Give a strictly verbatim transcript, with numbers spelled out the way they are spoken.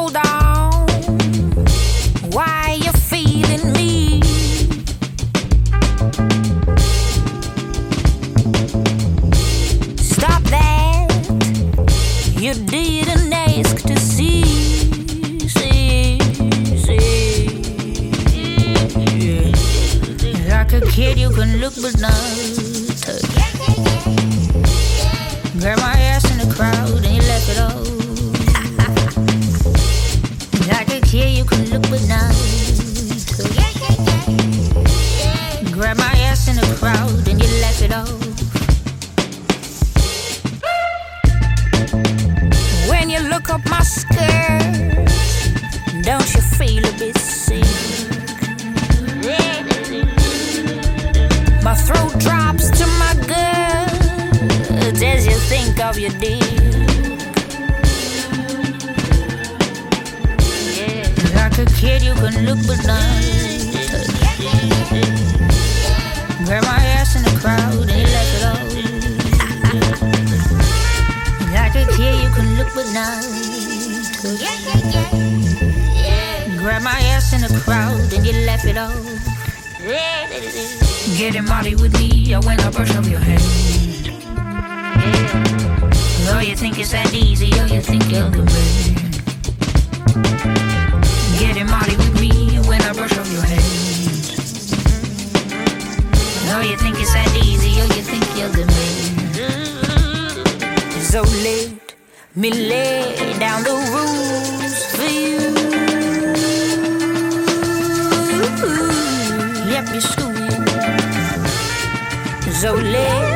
hold on. Why you feeling me? Stop that. You didn't ask to see. See, see. Like a kid, you can look but not touch. Grab my ass in the crowd and you left it all. Like a kid, you can look but not touch. Grab my ass in the crowd and you left it all. When you look up my skirt, don't you feel a bit sick? My throat drops to my gut as you think of your dick. Yeah. Like a kid, you can look but not touch. Grab my ass in the crowd and you left it all. Like a kid, you can look but not touch. Grab my ass in the crowd and you left it all. Getting naughty with me, or when I brush up your hair. Yeah. Oh, you think it's that easy, or you think you're the man. Getting naughty with me, when I brush up your hair. Oh, you think it's that easy, or you think you're the man. So let me lay down the rules for you. Yep, you're screwed. So let